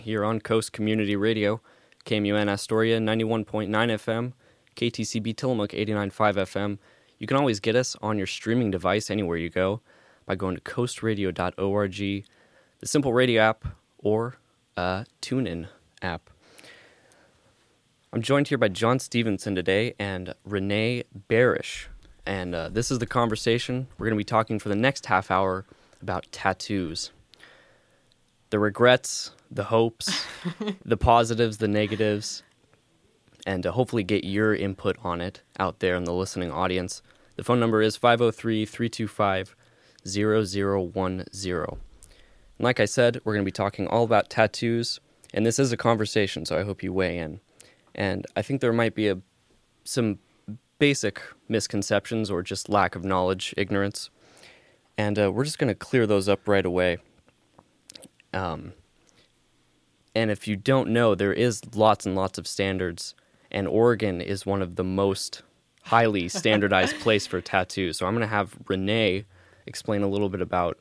here on Coast Community Radio, KMUN Astoria 91.9 FM, KTCB Tillamook 89.5 FM. You can always get us on your streaming device anywhere you go by going to coastradio.org, the Simple Radio app, or TuneIn app. I'm joined here by John Stevenson today and Renee Barish. And this is the conversation. We're going to be talking for the next half hour about tattoos. The regrets, the hopes, the positives, the negatives, and hopefully get your input on it out there in the listening audience. The phone number is 503-325-0010. And like I said, we're going to be talking all about tattoos, and this is a conversation, so I hope you weigh in. And I think there might be some basic misconceptions or just lack of knowledge, ignorance, and we're just going to clear those up right away. And if you don't know, there is lots and lots of standards, and Oregon is one of the most highly standardized place for tattoos. So I'm going to have Renee explain a little bit about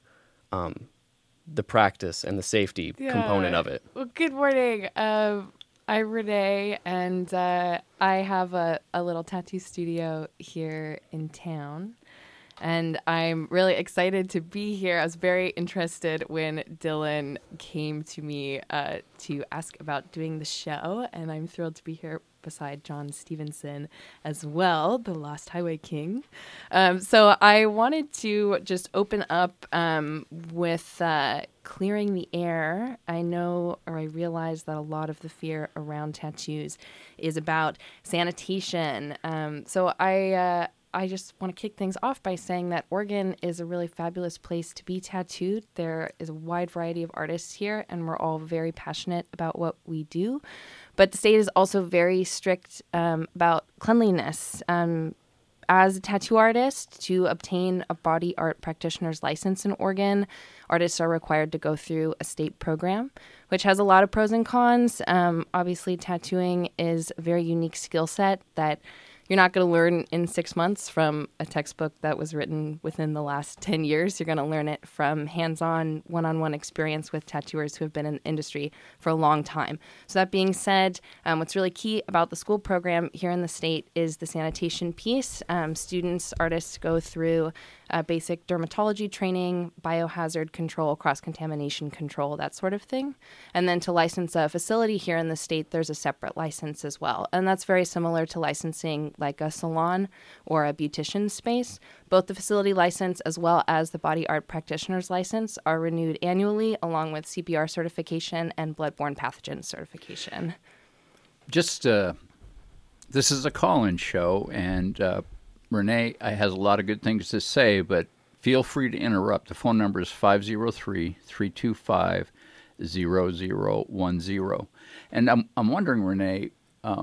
the practice and the safety component of it. Well, good morning. I'm Renee, and I have a little tattoo studio here in town. And I'm really excited to be here. I was very interested when Dylan came to me to ask about doing the show, and I'm thrilled to be here beside John Stevenson as well, the Lost Highway King. So I wanted to just open up with clearing the air. I realize that a lot of the fear around tattoos is about sanitation. So I just want to kick things off by saying that Oregon is a really fabulous place to be tattooed. There is a wide variety of artists here, and we're all very passionate about what we do. But the state is also very strict about cleanliness. As a tattoo artist, to obtain a body art practitioner's license in Oregon, artists are required to go through a state program, which has a lot of pros and cons. Obviously, tattooing is a very unique skill set that you're not going to learn in 6 months from a textbook that was written within the last 10 years. You're going to learn it from hands-on, one-on-one experience with tattooers who have been in the industry for a long time. So that being said, what's really key about the school program here in the state is the sanitation piece. Artists go through basic dermatology training, biohazard control, cross-contamination control, that sort of thing. And then to license a facility here in the state, there's a separate license as well. And that's very similar to licensing like a salon or a beautician space. Both the facility license as well as the body art practitioner's license are renewed annually, along with CPR certification and bloodborne pathogen certification. This is a call-in show, and Renee has a lot of good things to say, but feel free to interrupt. The phone number is 503-325-0010. And I'm wondering, Renee,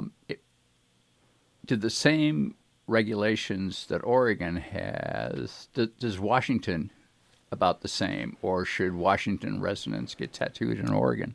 do the same regulations that Oregon has, does Washington about the same, or should Washington residents get tattooed in Oregon?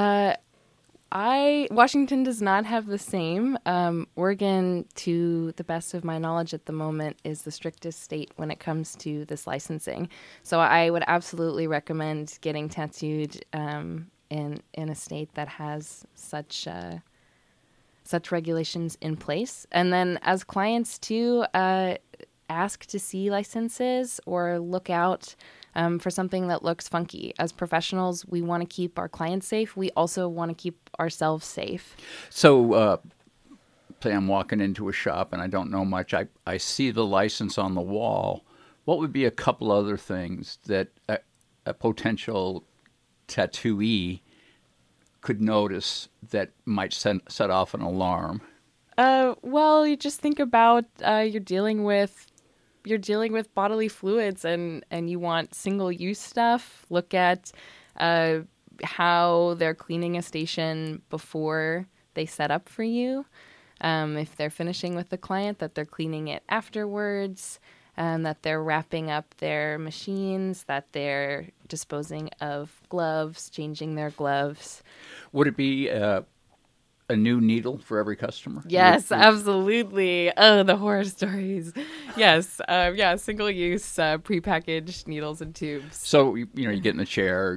Washington does not have the same. Oregon, to the best of my knowledge at the moment, is the strictest state when it comes to this licensing. So I would absolutely recommend getting tattooed in a state that has such regulations in place. And then as clients too, ask to see licenses or look out for something that looks funky. As professionals, we want to keep our clients safe. We also want to keep ourselves safe. So, say I'm walking into a shop and I don't know much. I see the license on the wall. What would be a couple other things that a potential tattooee could notice that might set off an alarm? Well, you just think about you're dealing with bodily fluids and you want single-use stuff. Look at how they're cleaning a station before they set up for you. If they're finishing with the client, that they're cleaning it afterwards, that they're wrapping up their machines, that they're disposing of gloves, changing their gloves. Would it be a new needle for every customer? Yes, absolutely. Oh, the horror stories. Yes. Single-use prepackaged needles and tubes. So, you get in the chair,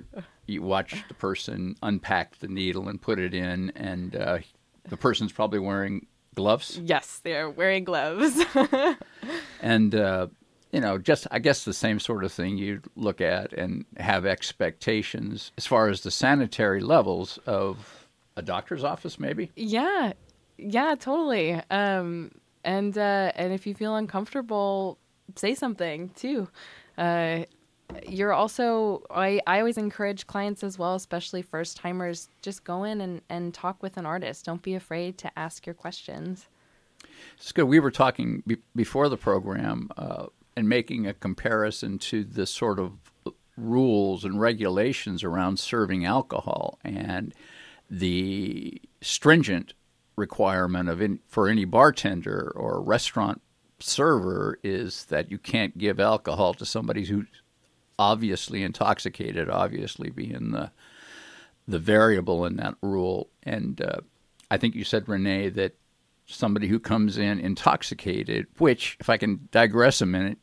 you watch the person unpack the needle and put it in, and the person's probably wearing gloves. Yes, they're wearing gloves. And, just, I guess, the same sort of thing you'd look at and have expectations as far as the sanitary levels of a doctor's office, maybe? Yeah, totally. And if you feel uncomfortable, say something too. You're also, I always encourage clients as well, especially first timers, just go in and talk with an artist. Don't be afraid to ask your questions. It's good. We were talking before the program and making a comparison to the sort of rules and regulations around serving alcohol, and the stringent requirement for any bartender or restaurant server is that you can't give alcohol to somebody who's obviously intoxicated, obviously being the variable in that rule. And I think you said, Renee, that somebody who comes in intoxicated, which, if I can digress a minute,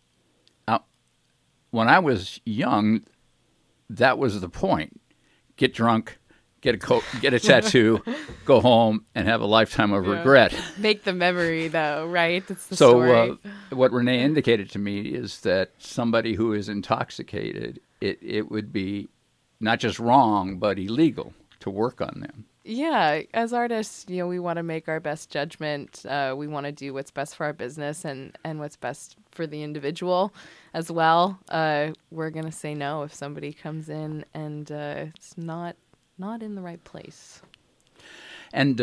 when I was young, that was the point. Get drunk, get a tattoo, go home, and have a lifetime of regret. Make the memory, though, right? That's the story. So what Renee indicated to me is that somebody who is intoxicated, it would be not just wrong, but illegal to work on them. Yeah, as artists, we want to make our best judgment. We want to do what's best for our business and what's best for the individual as well. We're going to say no if somebody comes in and it's not in the right place. And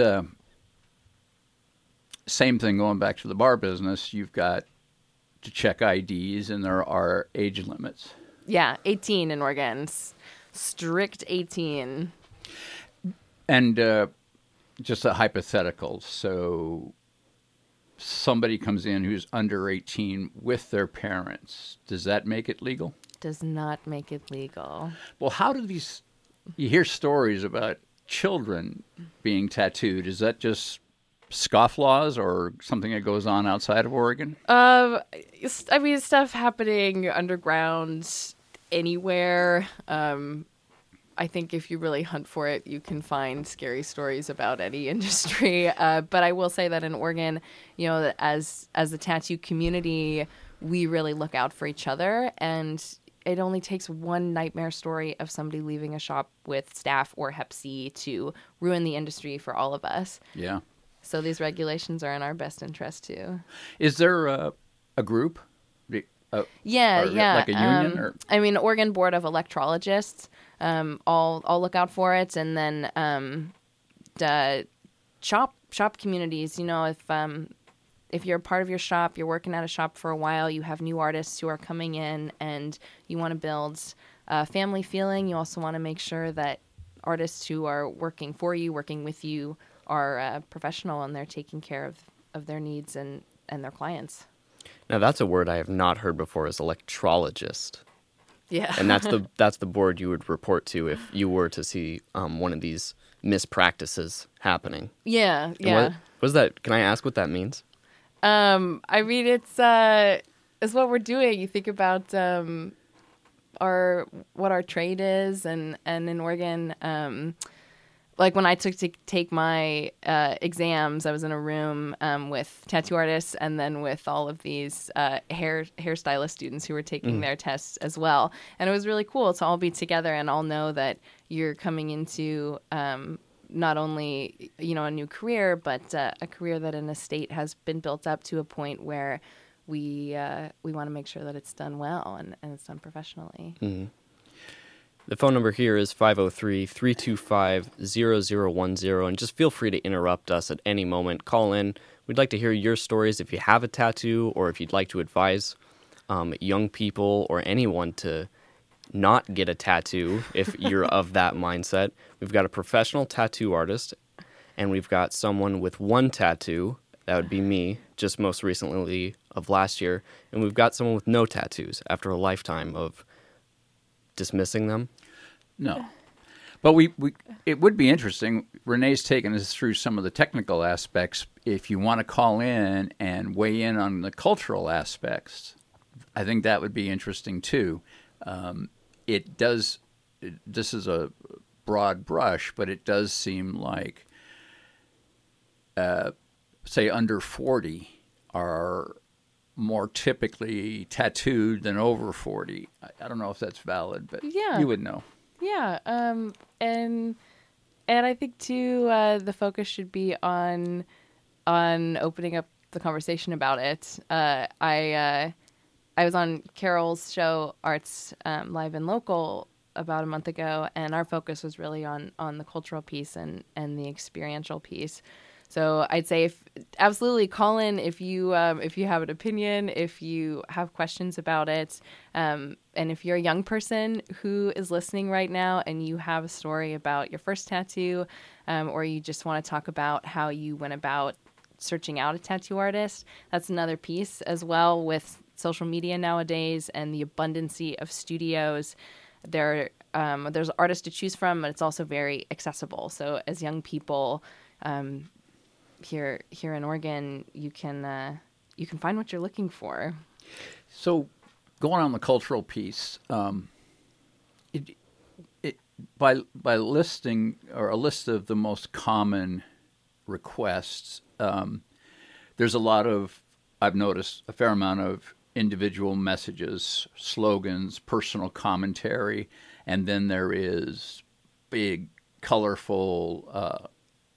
same thing going back to the bar business, you've got to check IDs, and there are age limits. Yeah, 18 in Oregon. Strict 18. And just a hypothetical. So somebody comes in who's under 18 with their parents. Does that make it legal? Does not make it legal. Well, how do you hear stories about children being tattooed? Is that just scofflaws or something that goes on outside of Oregon? Stuff happening underground anywhere. I think if you really hunt for it, you can find scary stories about any industry. But I will say that in Oregon, as a tattoo community, we really look out for each other. And it only takes one nightmare story of somebody leaving a shop with staph or Hep C to ruin the industry for all of us. Yeah. So these regulations are in our best interest, too. Is there a group? Yeah. Like a union? Oregon Board of Electrologists. I'll look out for it, and then the shop communities. If you're a part of your shop, you're working at a shop for a while, you have new artists who are coming in, and you want to build a family feeling. You also want to make sure that artists who are working for you, working with you, are professional and they're taking care of their needs and their clients. Now that's a word I have not heard before, is electrologist. Yeah. And that's the board you would report to if you were to see one of these mispractices happening. Yeah. What is that? Can I ask what that means? It's what we're doing. You think about what our trade is, and in Oregon, like when I took to take my exams, I was in a room with tattoo artists and then with all of these hairstylist students who were taking their tests as well. And it was really cool to all be together and all know that you're coming into not only a new career, but a career that in a state has been built up to a point where we want to make sure that it's done well and it's done professionally. Mm-hmm. The phone number here is 503-325-0010, and just feel free to interrupt us at any moment. Call in. We'd like to hear your stories if you have a tattoo, or if you'd like to advise young people or anyone to not get a tattoo if you're of that mindset. We've got a professional tattoo artist, and we've got someone with one tattoo. That would be me, just most recently of last year. And we've got someone with no tattoos after a lifetime of dismissing them. No. But it would be interesting. Renee's taken us through some of the technical aspects. If you want to call in and weigh in on the cultural aspects, I think that would be interesting too. It does this is a broad brush, but it does seem like, say, under 40 are more typically tattooed than over 40. I don't know if that's valid, but you would know. Yeah, and I think too, the focus should be on opening up the conversation about it. I was on Carol's show, Arts Live and Local, about a month ago, and our focus was really on the cultural piece and the experiential piece. So I'd say absolutely call in if you have an opinion, if you have questions about it, and if you're a young person who is listening right now and you have a story about your first tattoo, or you just want to talk about how you went about searching out a tattoo artist, that's another piece as well. With social media nowadays and the abundancy of studios, there's artists to choose from, but it's also very accessible. So as young people, here in Oregon, you can find what you're looking for. So, going on the cultural piece, by listing or a list of the most common requests, there's a lot of, I've noticed a fair amount of individual messages, slogans, personal commentary, and then there is big, colorful,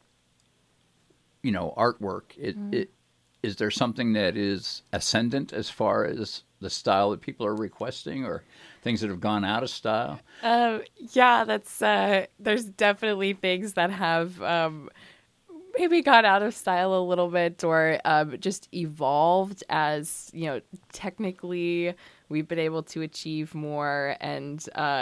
artwork. Is there something that is ascendant as far as the style that people are requesting, or things that have gone out of style? Yeah, that's there's definitely things that have maybe got out of style a little bit, or just evolved as, technically we've been able to achieve more, and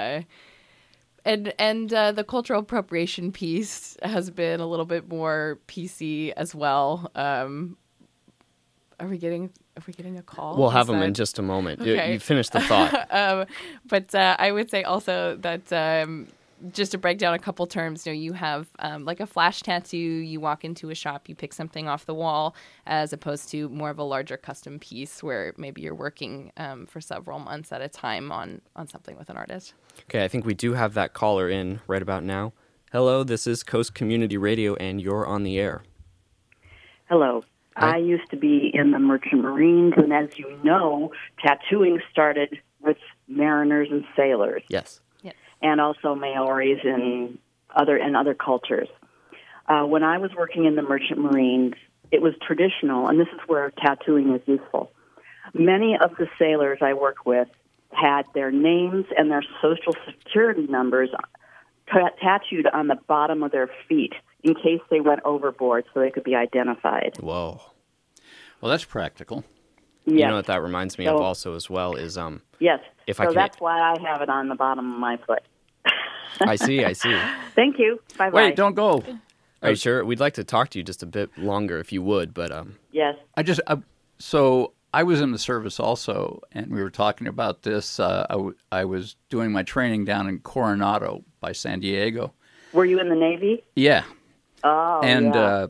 the cultural appropriation piece has been a little bit more PC as well. Are we getting a call? We'll have them in just a moment. Okay. You finished the thought. But I would say also that just to break down a couple terms, you have like a flash tattoo. You walk into a shop, you pick something off the wall, as opposed to more of a larger custom piece where maybe you're working for several months at a time on something with an artist. Okay, I think we do have that caller in right about now. Hello, this is Coast Community Radio, and you're on the air. Hello. Hi. I used to be in the Merchant Marines, and as you know, tattooing started with mariners and sailors. Yes. And also Maoris and other cultures. When I was working in the Merchant Marines, it was traditional, and this is where tattooing is useful. Many of the sailors I worked with had their names and their social security numbers tattooed on the bottom of their feet in case they went overboard so they could be identified. Whoa. Well, that's practical. Yes. You know what that reminds me of also as well is yes. If so I can, that's why I have it on the bottom of my foot. I see. Thank you. Bye-bye. Wait, don't go. Are you sure? We'd like to talk to you just a bit longer if you would, but Yes. So I was in the service also, and we were talking about this. I was doing my training down in Coronado by San Diego. Were you in the Navy? Yeah. Oh, and yeah.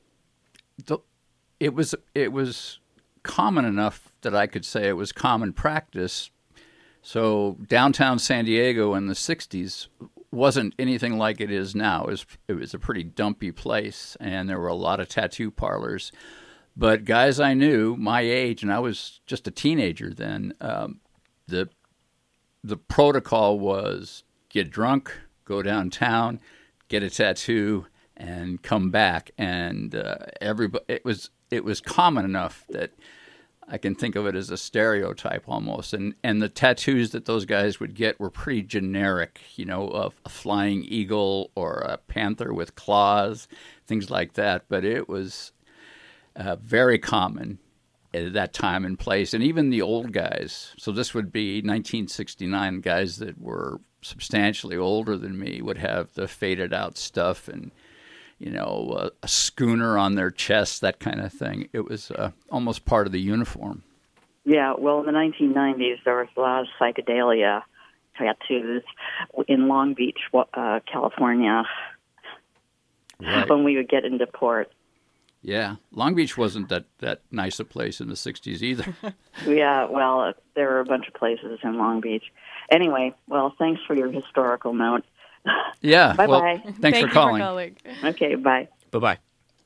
It was common enough that I could say it was common practice. So downtown San Diego in the 60s wasn't anything like it is now. It was a pretty dumpy place, and there were a lot of tattoo parlors. But guys I knew, my age, and I was just a teenager then, the protocol was get drunk, go downtown, get a tattoo, and come back. And it was common enough that I can think of it as a stereotype almost. And the tattoos that those guys would get were pretty generic, a flying eagle or a panther with claws, things like that. But it was very common at that time and place. And even the old guys, so this would be 1969, guys that were substantially older than me would have the faded out stuff and a schooner on their chest, that kind of thing. It was almost part of the uniform. Yeah, well, in the 1990s, there was a lot of psychedelia tattoos in Long Beach, California, Right. when we would get into port. Yeah, Long Beach wasn't that nice a place in the 60s either. Yeah, well, there were a bunch of places in Long Beach. Anyway, well, thanks for your historical note. Yeah. Bye-bye. Well, thanks for calling. Okay, bye. Bye-bye.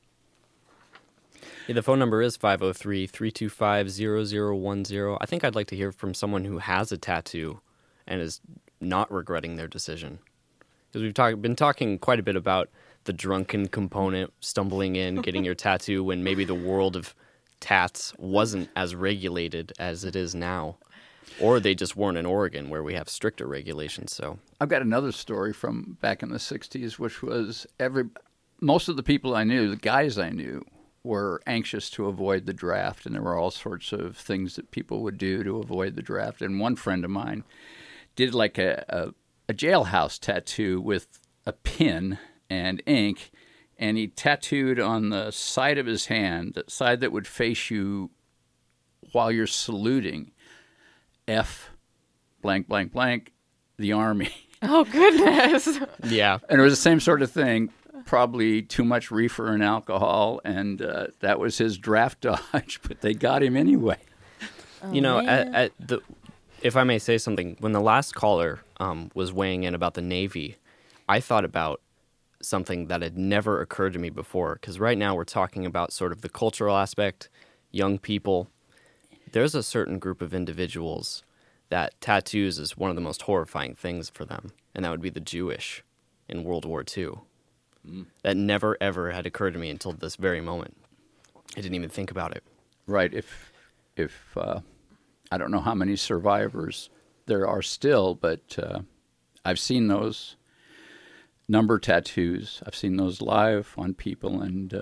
Yeah, the phone number is 503-325-0010. I think I'd like to hear from someone who has a tattoo and is not regretting their decision. Because we've been talking quite a bit about the drunken component, stumbling in, getting your tattoo when maybe the world of tats wasn't as regulated as it is now. Or they just weren't in Oregon, where we have stricter regulations. So I've got another story from back in the 60s, which was most of the people I knew, the guys I knew, were anxious to avoid the draft, and there were all sorts of things that people would do to avoid the draft. And one friend of mine did like a jailhouse tattoo with a pin and ink, and he tattooed on the side of his hand, the side that would face you while you're saluting, F blank, blank, blank, the Army. Oh, goodness. yeah. And it was the same sort of thing, probably too much reefer and alcohol, and that was his draft dodge, but they got him anyway. You know, if I may say something, when the last caller was weighing in about the Navy, I thought about something that had never occurred to me before, because right now we're talking about sort of the cultural aspect, young people. There's a certain group of individuals that tattoos is one of the most horrifying things for them, and that would be the Jewish in World War II. That never, ever had occurred to me until this very moment. I didn't even think about it. Right. If I don't know how many survivors there are still, but I've seen those number tattoos. I've seen those live on people, and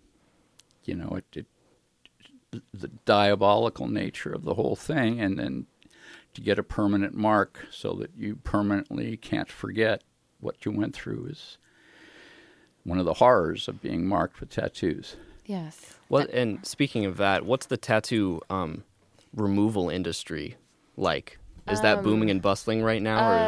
the diabolical nature of the whole thing, and then to get a permanent mark so that you permanently can't forget what you went through is one of the horrors of being marked with tattoos. Yes. Well, and speaking of that, what's the tattoo removal industry like? Is that booming and bustling right now?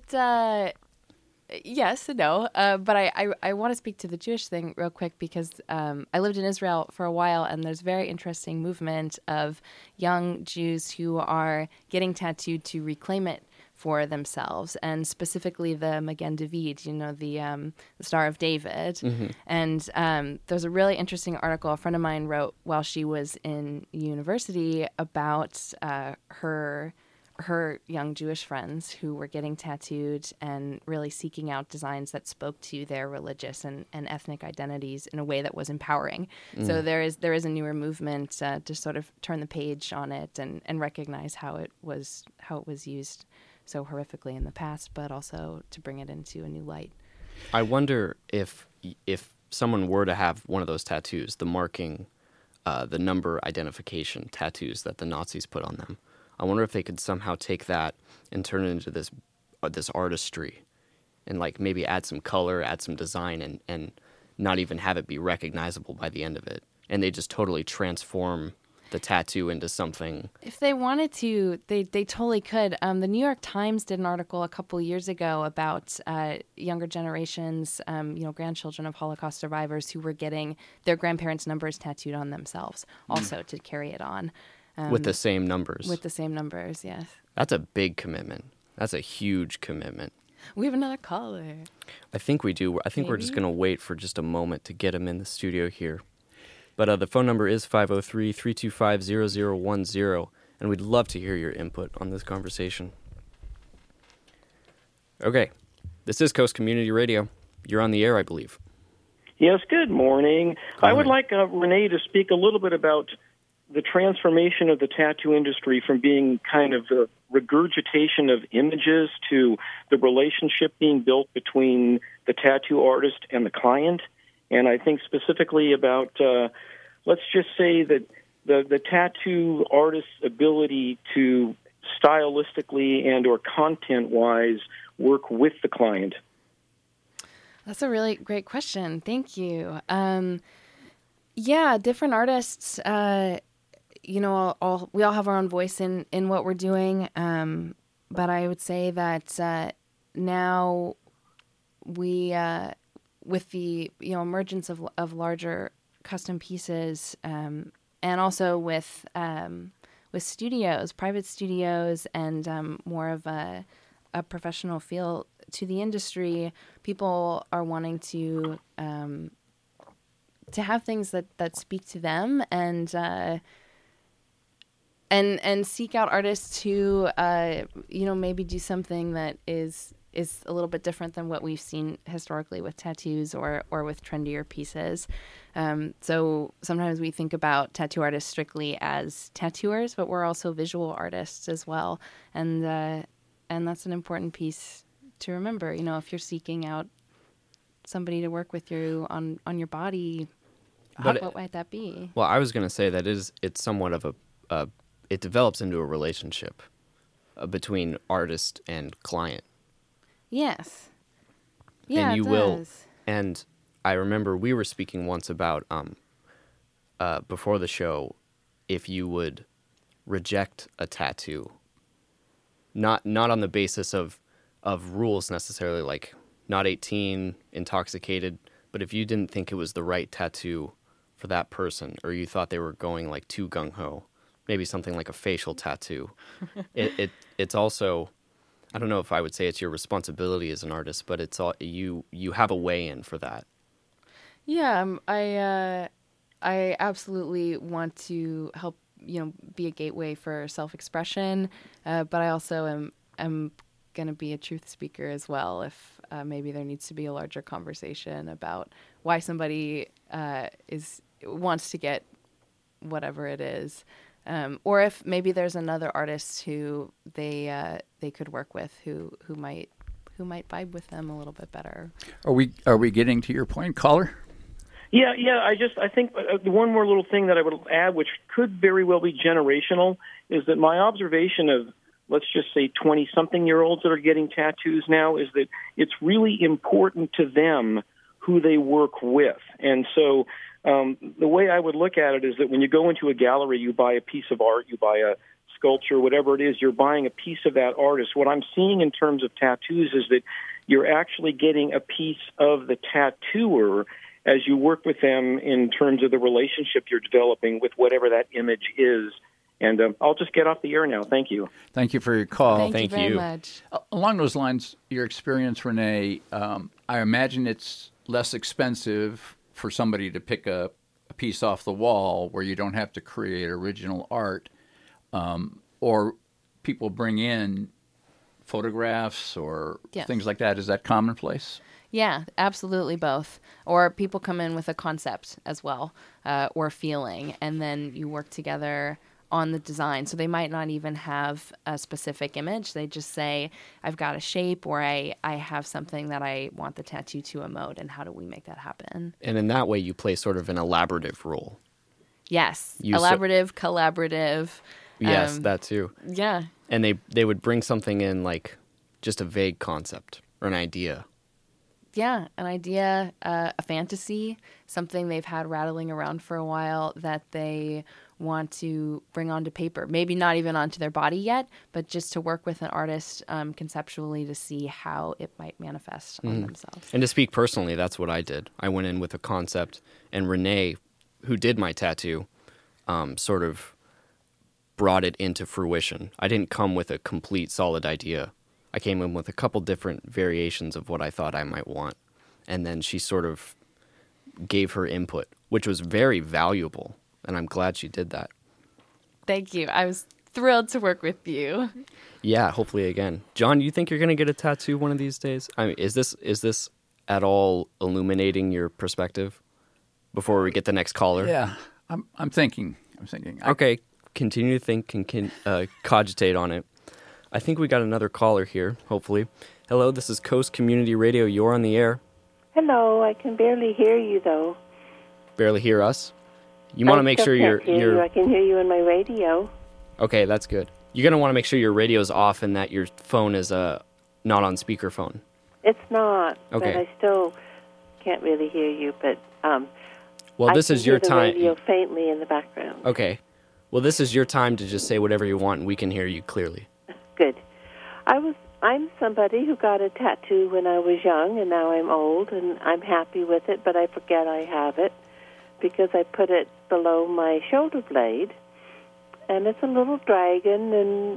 Yes and no. But I want to speak to the Jewish thing real quick because I lived in Israel for a while, and there's a very interesting movement of young Jews who are getting tattooed to reclaim it for themselves, and specifically the Magen David, the Star of David. Mm-hmm. And there's a really interesting article a friend of mine wrote while she was in university about her young Jewish friends who were getting tattooed and really seeking out designs that spoke to their religious and ethnic identities in a way that was empowering. So there is a newer movement to sort of turn the page on it and recognize how it was used so horrifically in the past, but also to bring it into a new light. I wonder if someone were to have one of those tattoos, the marking, the number identification tattoos that the Nazis put on them. I wonder if they could somehow take that and turn it into this artistry, and like maybe add some color, add some design, and not even have it be recognizable by the end of it, and they just totally transform the tattoo into something. If they wanted to, they totally could. The New York Times did an article a couple years ago about younger generations, grandchildren of Holocaust survivors who were getting their grandparents' numbers tattooed on themselves, also to carry it on. With the same numbers. With the same numbers, yes. That's a big commitment. That's a huge commitment. We have another caller. I think we do. I think we're just going to wait for just a moment to get him in the studio here. But the phone number is 503-325-0010, and we'd love to hear your input on this conversation. Okay, this is Coast Community Radio. You're on the air, I believe. Yes, good morning. I would like Renee to speak a little bit about the transformation of the tattoo industry from being kind of a regurgitation of images to the relationship being built between the tattoo artist and the client. And I think specifically about, let's just say that the tattoo artist's ability to stylistically and or content-wise work with the client. That's a really great question. Thank you. Different artists, we all have our own voice in what we're doing. But I would say that now we, with the emergence of larger custom pieces, and also with studios, private studios, and more of a a professional feel to the industry. People are wanting to have things that speak to them, and seek out artists who maybe do something that is a little bit different than what we've seen historically with tattoos or with trendier pieces. So sometimes we think about tattoo artists strictly as tattooers, but we're also visual artists as well. And that's an important piece to remember. If you're seeking out somebody to work with you on your body, what might that be? Well, I was going to say that it's somewhat of it develops into a relationship between artist and client. Yes. Yeah, and you it will. does. And I remember we were speaking once about before the show, if you would reject a tattoo, not on the basis of rules necessarily, like not 18, intoxicated, but if you didn't think it was the right tattoo for that person, or you thought they were going like too gung-ho, maybe something like a facial tattoo, it's also, I don't know if I would say it's your responsibility as an artist, but it's all you have a way in for that. Yeah, I absolutely want to help, be a gateway for self-expression, but I also am going to be a truth speaker as well. If maybe there needs to be a larger conversation about why somebody wants to get whatever it is. Or if maybe there's another artist who they could work with who might vibe with them a little bit better. Are we getting to your point, caller? Yeah. I think one more little thing that I would add, which could very well be generational, is that my observation of, let's just say, 20-something-year-olds that are getting tattoos now is that it's really important to them who they work with. And so the way I would look at it is that when you go into a gallery, you buy a piece of art, you buy a sculpture, whatever it is, you're buying a piece of that artist. What I'm seeing in terms of tattoos is that you're actually getting a piece of the tattooer as you work with them in terms of the relationship you're developing with whatever that image is. And I'll just get off the air now. Thank you. Thank you for your call. Thank you very much. Along those lines, your experience, Renee, I imagine it's less expensive for somebody to pick a piece off the wall where you don't have to create original art, or people bring in photographs or things like that. Is that commonplace? Yeah, absolutely both. Or people come in with a concept as well, or feeling, and then you work together on the design. So they might not even have a specific image. They just say, I've got a shape, or I have something that I want the tattoo to emote, and how do we make that happen? And in that way, you play sort of an elaborative role. Yes, collaborative. Yes, that too. Yeah. And they would bring something in, like just a vague concept or an idea. Yeah, an idea, a fantasy, something they've had rattling around for a while that they want to bring onto paper. Maybe not even onto their body yet, but just to work with an artist conceptually to see how it might manifest on themselves. And to speak personally, that's what I did. I went in with a concept, and Renee, who did my tattoo, sort of brought it into fruition. I didn't come with a complete solid idea. I came in with a couple different variations of what I thought I might want. And then she sort of gave her input, which was very valuable. And I'm glad she did that. Thank you. I was thrilled to work with you. Yeah, hopefully again. John, you think you're going to get a tattoo one of these days? I mean, is this at all illuminating your perspective before we get the next caller? Yeah, I'm thinking. Okay, continue to think and cogitate on it. I think we got another caller here, hopefully. Hello, this is Coast Community Radio. You're on the air. Hello, I can barely hear you, though. Barely hear us? You want to make sure you're... I can hear you on my radio. Okay, that's good. You're going to want to make sure your radio's off and that your phone is not on speakerphone. It's not, okay. But I still can't really hear you. But well, this is your time. I can hear the radio faintly in the background. Okay. Well, this is your time to just say whatever you want, and we can hear you clearly. Good. I'm somebody who got a tattoo when I was young, and now I'm old, and I'm happy with it, but I forget I have it because I put it below my shoulder blade, and it's a little dragon, and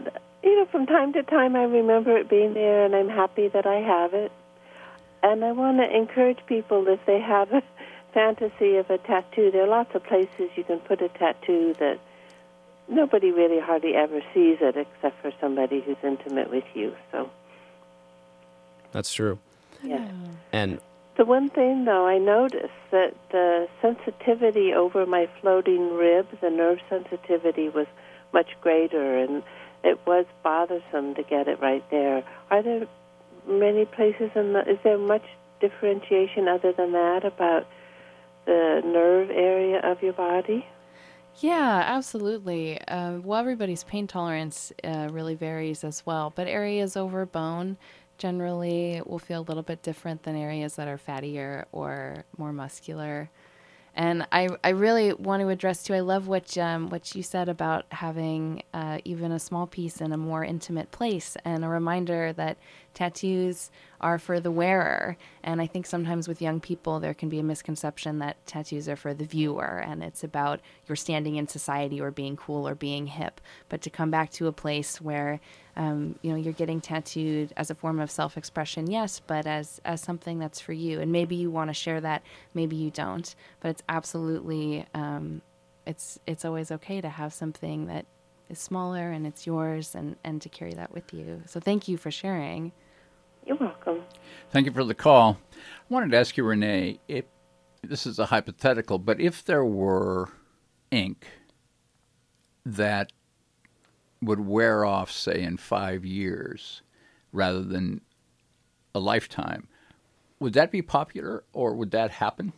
From time to time I remember it being there, and I'm happy that I have it. And I want to encourage people, if they have a fantasy of a tattoo, there are lots of places you can put a tattoo that nobody really hardly ever sees it except for somebody who's intimate with you. So That's true. yeah. And The one thing, though, I noticed that the sensitivity over my floating rib, the nerve sensitivity was much greater, and it was bothersome to get it right there. Are there many places is there much differentiation other than that about the nerve area of your body? Yeah, absolutely. Well, everybody's pain tolerance really varies as well, but areas over bone generally will feel a little bit different than areas that are fattier or more muscular. And I really want to address too. I love what you said about having even a small piece in a more intimate place, and a reminder that tattoos are for the wearer. And I think sometimes with young people there can be a misconception that tattoos are for the viewer, and it's about your standing in society or being cool or being hip. But to come back to a place where you're getting tattooed as a form of self-expression, yes, but as something that's for you. And maybe you want to share that, maybe you don't. But it's absolutely, it's always okay to have something that is smaller and it's yours, and to carry that with you. So thank you for sharing. You're welcome. Thank you for the call. I wanted to ask you, Renee, if this is a hypothetical, but if there were ink that would wear off, say, in 5 years rather than a lifetime, would that be popular, or would that happen?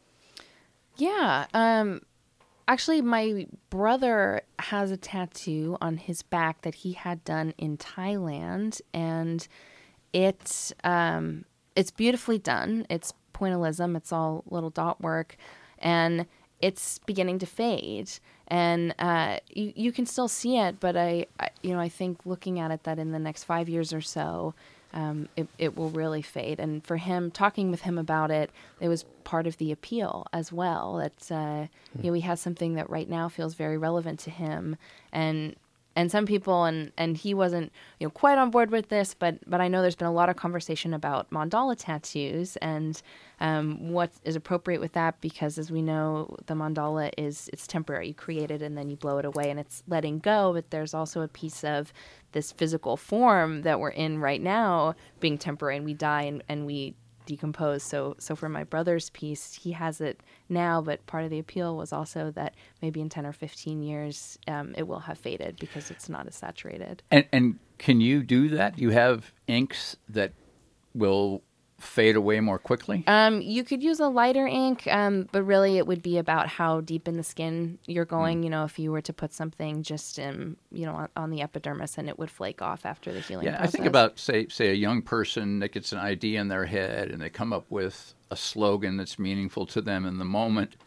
Yeah. Actually, my brother has a tattoo on his back that he had done in Thailand, and it's beautifully done. It's pointillism. It's all little dot work, and it's beginning to fade. And you can still see it, but I think looking at it, that in the next 5 years or so, it will really fade. And for him, talking with him about it, it was part of the appeal as well. That he has something that right now feels very relevant to him, and some people, and he wasn't quite on board with this, but I know there's been a lot of conversation about mandala tattoos and what is appropriate with that, because as we know, the mandala it's temporary. You create it and then you blow it away, and it's letting go. But there's also a piece of this physical form that we're in right now being temporary, and we die and we decompose. So for my brother's piece, he has it now, but part of the appeal was also that maybe in 10 or 15 years it will have faded because it's not as saturated. And can you do that? You have inks that will fade away more quickly? You could use a lighter ink, but really it would be about how deep in the skin you're going. If you were to put something just in, on the epidermis, and it would flake off after the healing process. I think about, say a young person that gets an idea in their head and they come up with a slogan that's meaningful to them in the moment,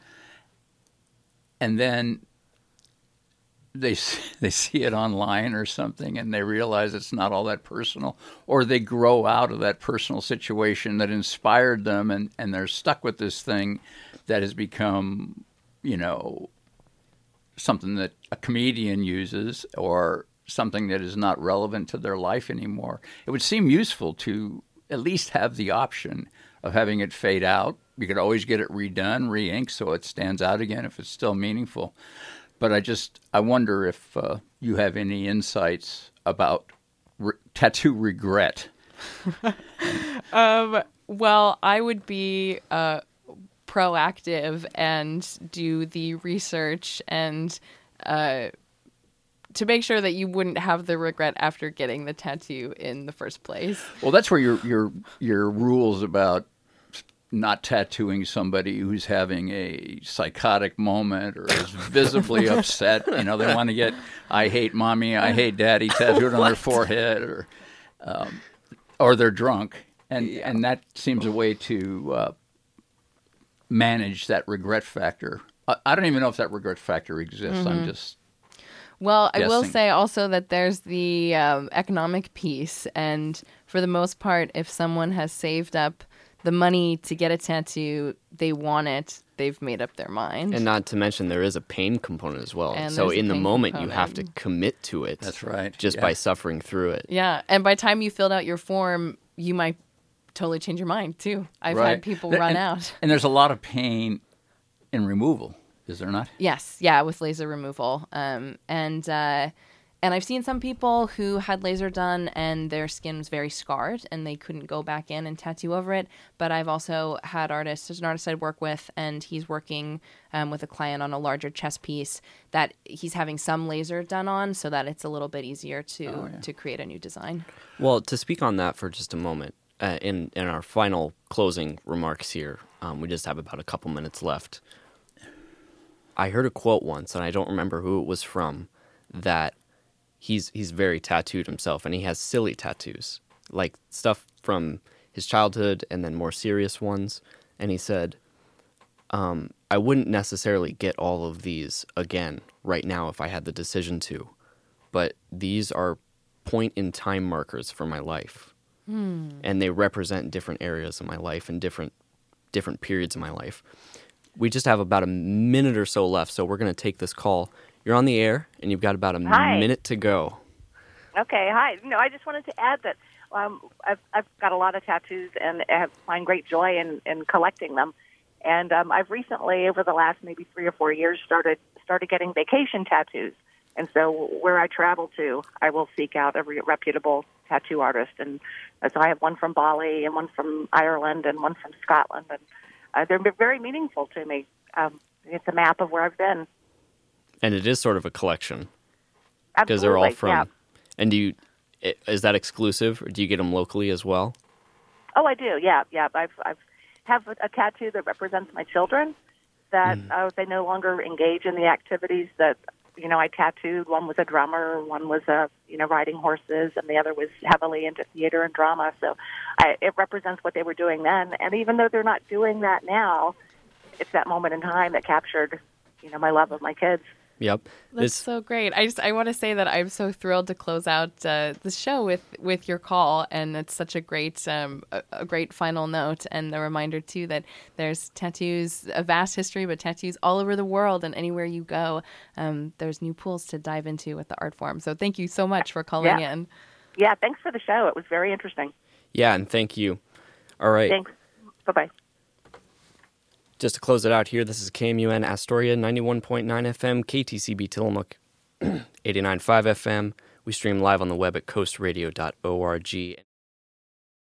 and then they see it online or something, and they realize it's not all that personal, or they grow out of that personal situation that inspired them, and they're stuck with this thing that has become, something that a comedian uses, or something that is not relevant to their life anymore. It would seem useful to at least have the option of having it fade out. You could always get it redone, re-inked, so it stands out again if it's still meaningful. But I wonder if you have any insights about tattoo regret. Well, I would be proactive and do the research and to make sure that you wouldn't have the regret after getting the tattoo in the first place. Well, that's where your rules about not tattooing somebody who's having a psychotic moment or is visibly upset. They want to get "I hate mommy, I hate daddy" tattooed on their forehead, or they're drunk, and that seems a way to manage that regret factor. I don't even know if that regret factor exists. I'm just Well, guessing. I will say also that there's the economic piece, and for the most part, if someone has saved up the money to get a tattoo, they want it, they've made up their mind. And not to mention, there is a pain component as well. And so there's a in the pain moment, you component. have to commit to it. That's right. Just Yeah. by suffering through it. Yeah, and by the time you filled out your form, you might totally change your mind too. I've Right. had people run And- out. And there's a lot of pain in removal, is there not? Yes, yeah, with laser removal. And I've seen some people who had laser done and their skin was very scarred and they couldn't go back in and tattoo over it. But I've also had artists, there's an artist I work with, and he's working with a client on a larger chest piece that he's having some laser done on so that it's a little bit easier to create a new design. Well, to speak on that for just a moment, in our final closing remarks here, we just have about a couple minutes left. I heard a quote once, and I don't remember who it was from, that he's very tattooed himself, and he has silly tattoos, like stuff from his childhood and then more serious ones. And he said, I wouldn't necessarily get all of these again right now if I had the decision to, but these are point-in-time markers for my life. And they represent different areas of my life and different periods of my life. We just have about a minute or so left, so we're going to take this call. You're on the air, and you've got about a minute to go. Okay, hi. No, I just wanted to add that I've got a lot of tattoos and find great joy in collecting them. And I've recently, over the last maybe 3 or 4 years, started getting vacation tattoos. And so where I travel to, I will seek out a reputable tattoo artist. And so I have one from Bali and one from Ireland and one from Scotland. And they're very meaningful to me. It's a map of where I've been. And it is sort of a collection. Because they're all Absolutely, from... yeah. And is that exclusive, or do you get them locally as well? Oh, I do. Yeah. I've have a tattoo that represents my children. That they no longer engage in the activities that I tattooed. One was a drummer, one was riding horses, and the other was heavily into theater and drama. So it represents what they were doing then. And even though they're not doing that now, it's that moment in time that captured my love of my kids. Yep. That's so great. I want to say that I'm so thrilled to close out the show with your call, and it's such a great final note, and the reminder too that there's tattoos, a vast history, but tattoos all over the world, and anywhere you go, there's new pools to dive into with the art form. So thank you so much for calling in. Yeah, thanks for the show. It was very interesting. Yeah, and thank you. All right. Thanks. Bye-bye. Just to close it out here, this is KMUN Astoria, 91.9 FM, KTCB Tillamook, 89.5 FM. We stream live on the web at coastradio.org.